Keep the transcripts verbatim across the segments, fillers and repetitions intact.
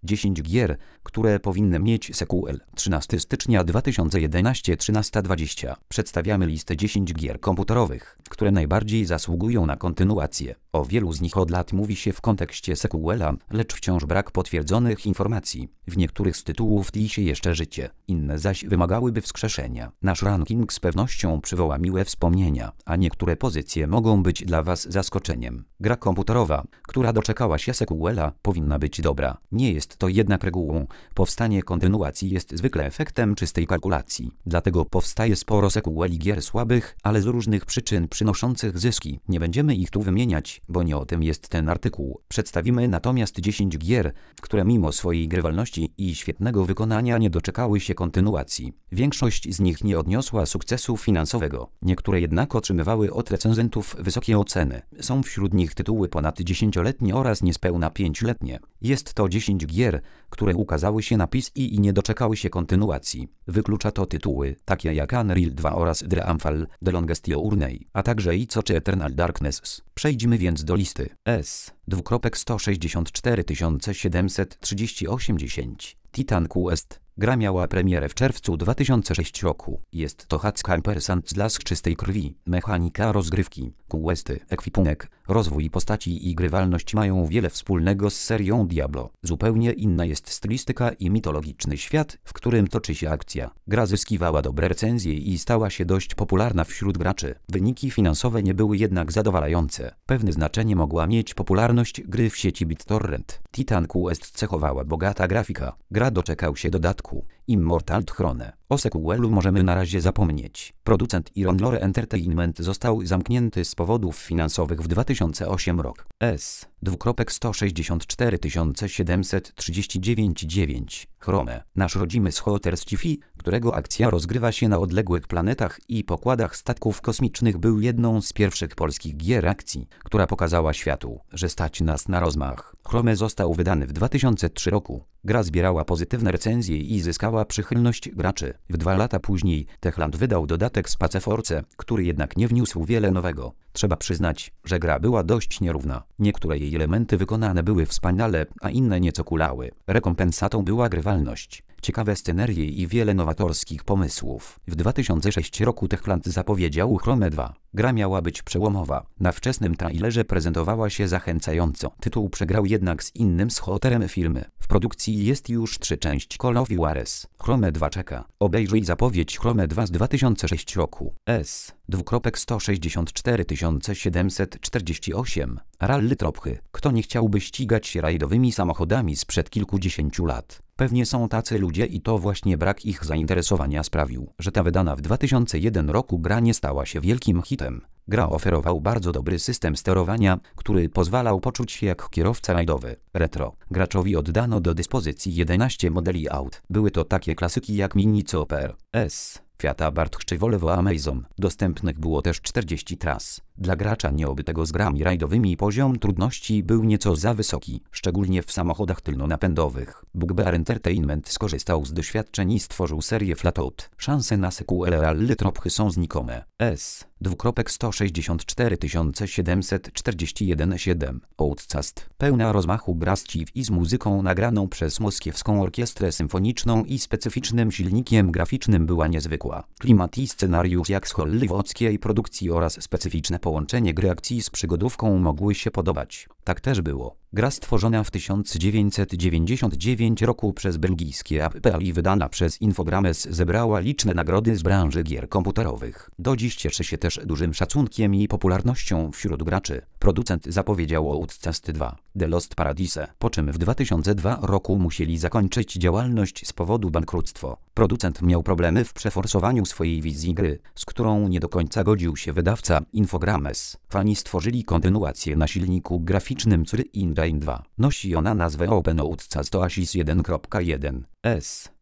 dziesięć gier, które powinny mieć sequel. trzynastego stycznia dwa tysiące jedenastego trzynaście dwadzieścia. Przedstawiamy listę dziesięciu gier komputerowych, które najbardziej zasługują na kontynuację. O wielu z nich od lat mówi się w kontekście sequela, lecz wciąż brak potwierdzonych informacji. W niektórych z tytułów tli się jeszcze życie, inne zaś wymagałyby wskrzeszenia. Nasz ranking z pewnością przywoła miłe wspomnienia, a niektóre pozycje mogą być dla Was zaskoczeniem. Gra komputerowa, która doczekała się sequela, powinna być dobra. Nie jest to jednak regułą. Powstanie kontynuacji jest zwykle efektem czystej kalkulacji. Dlatego powstaje sporo sequeli gier słabych, ale z różnych przyczyn przynoszących zyski. Nie będziemy ich tu wymieniać, bo nie o tym jest ten artykuł. Przedstawimy natomiast dziesięć gier, które mimo swojej grywalności i świetnego wykonania nie doczekały się kontynuacji. Większość z nich nie odniosła sukcesu finansowego. Niektóre jednak otrzymywały od recenzentów wysokie oceny. Są wśród nich tytuły ponad dziesięcioletnie oraz niespełna pięcioletnie. Jest to dziesięć gier, które ukazały się na P C i nie doczekały się kontynuacji. Wyklucza to tytuły takie jak Unreal dwa oraz Dreamfall The Longest Journey, a także I C O czy Eternal Darkness. Przejdźmy więc do listy. S. sto sześćdziesiąt cztery tysiące siedemset trzydzieści osiem dziesięć. Titan Quest. Gra miała premierę w czerwcu dwa tysiące szóstego roku. Jest to hack ampersand slash czystej krwi. Mechanika rozgrywki, questy, ekwipunek, rozwój postaci i grywalność mają wiele wspólnego z serią Diablo. Zupełnie inna jest stylistyka i mitologiczny świat, w którym toczy się akcja. Gra zyskiwała dobre recenzje i stała się dość popularna wśród graczy. Wyniki finansowe nie były jednak zadowalające. Pewne znaczenie mogła mieć popularność gry w sieci BitTorrent. Titan Quest cechowała bogata grafika. Gra doczekał się dodatku Immortal Throne. O sequelu możemy na razie zapomnieć. Producent Iron Lore Entertainment został zamknięty z powodów finansowych w dwa tysiące ósmym roku. S. sto sześćdziesiąt cztery tysiące siedemset trzydzieści dziewięć dziewięć. Chrome. Nasz rodzimy Schotter Sci-Fi, którego akcja rozgrywa się na odległych planetach i pokładach statków kosmicznych, był jedną z pierwszych polskich gier akcji, która pokazała światu, że stać nas na rozmach. Chrome został wydany w dwa tysiące trzecim roku. Gra zbierała pozytywne recenzje i zyskała przychylność graczy. W dwa lata później Techland wydał dodatek Space Force, który jednak nie wniósł wiele nowego. Trzeba przyznać, że gra była dość nierówna. Niektóre jej elementy wykonane były wspaniale, a inne nieco kulały. Rekompensatą była grywalność, ciekawe scenerie i wiele nowatorskich pomysłów. W dwa tysiące szóstym roku Techland zapowiedział Chrome dwa. Gra miała być przełomowa. Na wczesnym trailerze prezentowała się zachęcająco. Tytuł przegrał jednak z innym Schotterem filmy. W produkcji jest już trzy część Call of Juarez. Chrome dwa czeka. Obejrzyj zapowiedź Chrome dwa z dwa tysiące szóstego roku. S. sto sześćdziesiąt cztery tysiące siedemset czterdzieści osiem. Rally Trophy. Kto nie chciałby ścigać się rajdowymi samochodami sprzed kilkudziesięciu lat? Pewnie są tacy ludzie i to właśnie brak ich zainteresowania sprawił, że ta wydana w dwa tysiące pierwszym roku gra nie stała się wielkim hitem. Gra oferował bardzo dobry system sterowania, który pozwalał poczuć się jak kierowca rajdowy. Retro. Graczowi oddano do dyspozycji jedenaście modeli aut. Były to takie klasyki jak Mini Cooper, S, Fiat Abarth czy Volvo Amazon. Dostępnych było też czterdzieści tras. Dla gracza nieobytego z grami rajdowymi poziom trudności był nieco za wysoki, szczególnie w samochodach tylnonapędowych. Bugbear Entertainment skorzystał z doświadczeń i stworzył serię Flatout. Szanse na sequel Rally Trophy są znikome. S. sto sześćdziesiąt cztery tysiące siedemset czterdzieści jeden siedem. Outcast. Pełna rozmachu gra z ciw i z muzyką nagraną przez Moskiewską Orkiestrę Symfoniczną i specyficznym silnikiem graficznym była niezwykła. Klimat i scenariusz jak z hollywoodzkiej produkcji oraz specyficzne połączenie gry akcji z przygodówką mogły się podobać. Tak też było. Gra stworzona w tysiąc dziewięćset dziewięćdziesiątym dziewiątym roku przez belgijskie A P P i wydana przez Infogrames zebrała liczne nagrody z branży gier komputerowych. Do dziś cieszy się też dużym szacunkiem i popularnością wśród graczy. Producent zapowiedział Outcast dwa, The Lost Paradise, po czym w dwa tysiące drugim roku musieli zakończyć działalność z powodu bankructwa. Producent miał problemy w przeforsowaniu swojej wizji gry, z którą nie do końca godził się wydawca Infogrames. Fani stworzyli kontynuację na silniku graficznym Cry Engine dwa. Nosi ona nazwę Open Outcast Oasis jeden kropka jeden. S.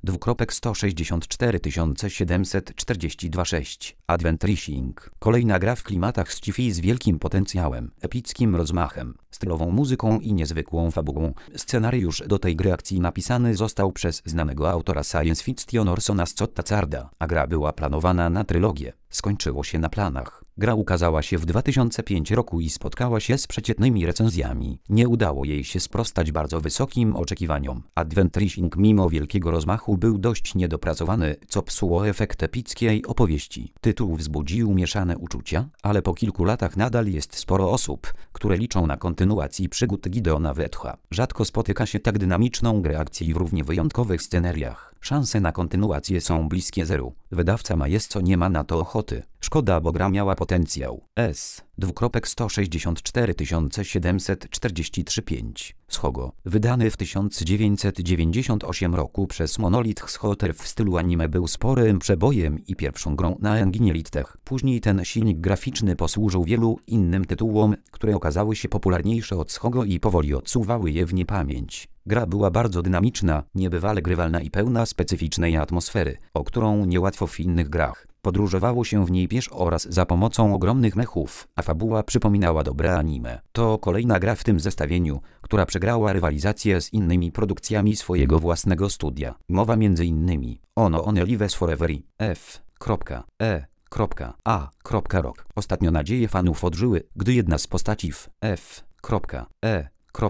dwukropek sto sześćdziesiąt cztery tysiące siedemset czterdzieści dwa sześć. Advent Rising. Kolejna gra w klimatach sci-fi z wielkim potencjałem, epickim rozmachem, stylową muzyką i niezwykłą fabułą. Scenariusz do tej gry akcji napisany został przez znanego autora science fiction Orsona Scotta Carda, a gra była planowana na trylogię. Skończyło się na planach. Gra ukazała się w dwa tysiące piątym roku i spotkała się z przeciętnymi recenzjami. Nie udało jej się sprostać bardzo wysokim oczekiwaniom. Advent Rising mimo wielkiego rozmachu był dość niedopracowany, co psuło efekt epickiej opowieści. Tytuł wzbudził mieszane uczucia, ale po kilku latach nadal jest sporo osób, które liczą na kontynuację przygód Gideona Wetcha. Rzadko spotyka się tak dynamiczną grę akcji w równie wyjątkowych scenariach. Szanse na kontynuację są bliskie zeru. Wydawca ma jest co nie ma na to ochoty. Szkoda, bo gra miała potencjał. S. dwukropek sto sześćdziesiąt cztery tysiące siedemset czterdzieści trzy pięć. Schogo. Wydany w tysiąc dziewięćset dziewięćdziesiątym ósmym roku przez Monolith Software w stylu anime, był sporym przebojem i pierwszą grą na engine Littech. Później ten silnik graficzny posłużył wielu innym tytułom, które okazały się popularniejsze od Schogo i powoli odsuwały je w niepamięć. Gra była bardzo dynamiczna, niebywale grywalna i pełna specyficznej atmosfery, o którą niełatwo w innych grach. Podróżowało się w niej pieszo oraz za pomocą ogromnych mechów, a fabuła przypominała dobre anime. To kolejna gra w tym zestawieniu, która przegrała rywalizację z innymi produkcjami swojego własnego studia. Mowa między innymi o No One Lives Forever i F. E. A. Rock. Ostatnio nadzieje fanów odżyły, gdy jedna z postaci w F. E.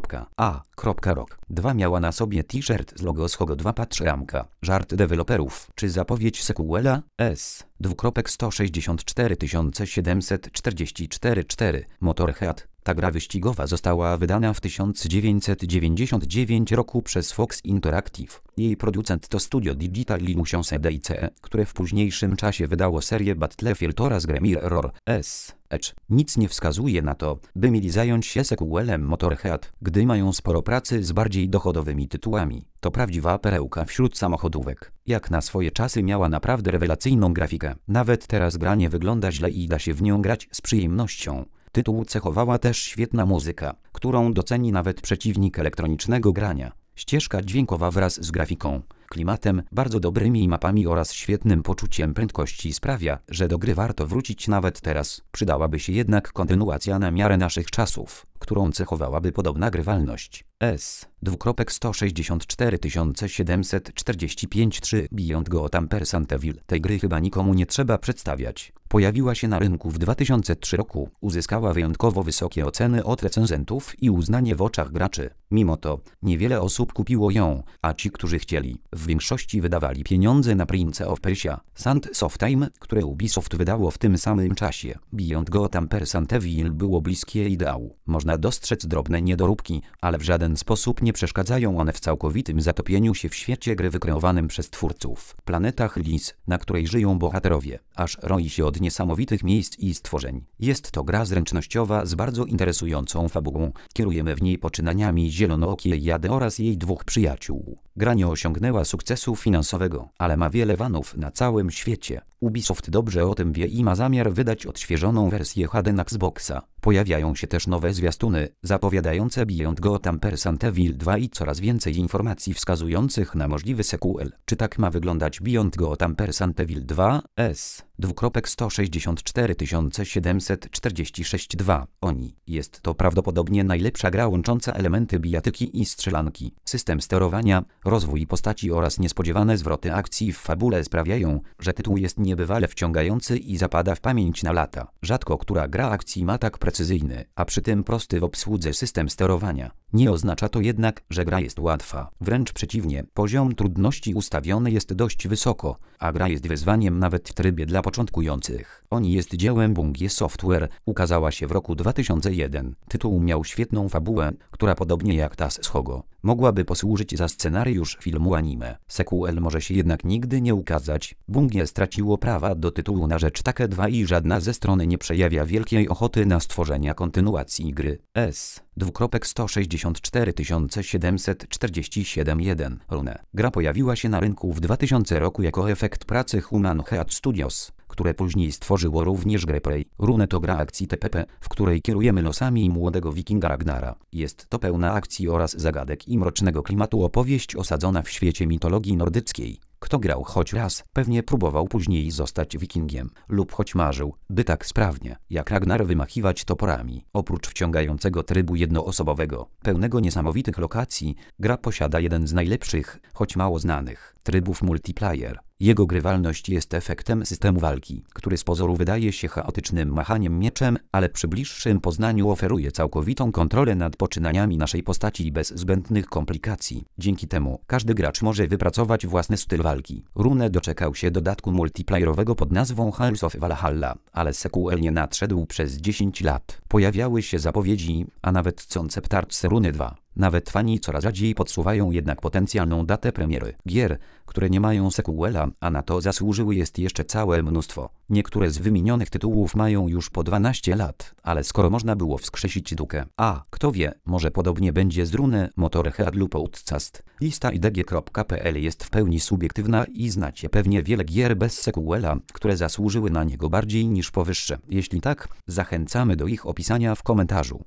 A. Rock dwa miała na sobie t-shirt z logo Schogo dwa. Patrz ramka. Żart deweloperów. Czy zapowiedź sequela? S. dwukropek sto sześćdziesiąt cztery tysiące siedemset czterdzieści cztery cztery. Motorhead. Ta gra wyścigowa została wydana w tysiąc dziewięćset dziewięćdziesiątym dziewiątym roku przez Fox Interactive. Jej producent to studio Digital Illusion D I C, które w późniejszym czasie wydało serię Battlefield oraz grę Mirror S. Edge. Nic nie wskazuje na to, by mieli zająć się sequelem Motorhead, gdy mają sporo pracy z bardziej dochodowymi tytułami. To prawdziwa perełka wśród samochodówek. Jak na swoje czasy miała naprawdę rewelacyjną grafikę. Nawet teraz gra nie wygląda źle i da się w nią grać z przyjemnością. Tytuł cechowała też świetna muzyka, którą doceni nawet przeciwnik elektronicznego grania. Ścieżka dźwiękowa wraz z grafiką, klimatem, bardzo dobrymi mapami oraz świetnym poczuciem prędkości sprawia, że do gry warto wrócić nawet teraz. Przydałaby się jednak kontynuacja na miarę naszych czasów, którą cechowałaby podobna grywalność. S. dwukropek sto sześćdziesiąt cztery tysiące siedemset czterdzieści pięć trzy. Beyond Good and Perfect Evil. Tej gry chyba nikomu nie trzeba przedstawiać. Pojawiła się na rynku w dwa tysiące trzecim roku, uzyskała wyjątkowo wysokie oceny od recenzentów i uznanie w oczach graczy. Mimo to, niewiele osób kupiło ją, a ci, którzy chcieli, w większości wydawali pieniądze na Prince of Persia: Sands of Time, które Ubisoft wydało w tym samym czasie. Beyond Good and Perfect Evil było bliskie ideału. Można dostrzec drobne niedoróbki, ale w żaden sposób nie przeszkadzają one w całkowitym zatopieniu się w świecie gry wykreowanym przez twórców. Planeta Hlis, na której żyją bohaterowie, aż roi się od niesamowitych miejsc i stworzeń. Jest to gra zręcznościowa z bardzo interesującą fabułą. Kierujemy w niej poczynaniami zielonookiej Jady oraz jej dwóch przyjaciół. Gra nie osiągnęła sukcesu finansowego, ale ma wiele fanów na całym świecie. Ubisoft dobrze o tym wie i ma zamiar wydać odświeżoną wersję H D na Xboxa. Pojawiają się też nowe zwiastuny zapowiadające Beyond Good and Perfect Evil dwa i coraz więcej informacji wskazujących na możliwy sequel. Czy tak ma wyglądać Beyond Good and Perfect Evil dwa? S. dwukropek sto sześćdziesiąt cztery tysiące siedemset czterdzieści sześć dwa. Oni. Jest to prawdopodobnie najlepsza gra łącząca elementy bijatyki i strzelanki. System sterowania, rozwój postaci oraz niespodziewane zwroty akcji w fabule sprawiają, że tytuł jest niebywale wciągający i zapada w pamięć na lata. Rzadko która gra akcji ma tak precyzyjny, a przy tym prosty w obsłudze system sterowania. Nie oznacza to jednak, że gra jest łatwa. Wręcz przeciwnie, poziom trudności ustawiony jest dość wysoko, a gra jest wyzwaniem nawet w trybie dla początkujących. Oni jest dziełem Bungie Software, ukazała się w roku dwa tysiące pierwszym. Tytuł miał świetną fabułę, która podobnie jak ta z Schogo, mogłaby posłużyć za scenariusz filmu anime. Sequel może się jednak nigdy nie ukazać. Bungie straciło prawa do tytułu na rzecz Take Two i żadna ze stron nie przejawia wielkiej ochoty na stworzenia kontynuacji gry. S. dwukropek sto sześćdziesiąt cztery tysiące siedemset czterdzieści siedem jeden. Rune. Gra pojawiła się na rynku w dwa tysiącym roku jako efekt pracy Human Head Studios, które później stworzyło również grę Prey. Rune to gra akcji T P P, w której kierujemy losami młodego wikinga Ragnara. Jest to pełna akcji oraz zagadek i mrocznego klimatu opowieść osadzona w świecie mitologii nordyckiej. Kto grał choć raz, pewnie próbował później zostać wikingiem, lub choć marzył, by tak sprawnie, jak Ragnar wymachiwać toporami. Oprócz wciągającego trybu jednoosobowego, pełnego niesamowitych lokacji, gra posiada jeden z najlepszych, choć mało znanych, trybów multiplayer. Jego grywalność jest efektem systemu walki, który z pozoru wydaje się chaotycznym machaniem mieczem, ale przy bliższym poznaniu oferuje całkowitą kontrolę nad poczynaniami naszej postaci bez zbędnych komplikacji. Dzięki temu każdy gracz może wypracować własny styl walki. Rune doczekał się dodatku multiplayerowego pod nazwą Halls of Valhalla, ale sequel nie nadszedł przez dziesięć lat. Pojawiały się zapowiedzi, a nawet concept arts Rune dwa. Nawet fani coraz rzadziej podsuwają jednak potencjalną datę premiery gier, które nie mają sequela, a na to zasłużyły jest jeszcze całe mnóstwo. Niektóre z wymienionych tytułów mają już po dwanaście lat, ale skoro można było wskrzesić Dukę, a kto wie, może podobnie będzie z Rune Motorhead lub Outcast. Lista i d g kropka p l jest w pełni subiektywna i znacie pewnie wiele gier bez sequela, które zasłużyły na niego bardziej niż powyższe. Jeśli tak, zachęcamy do ich opisania w komentarzu.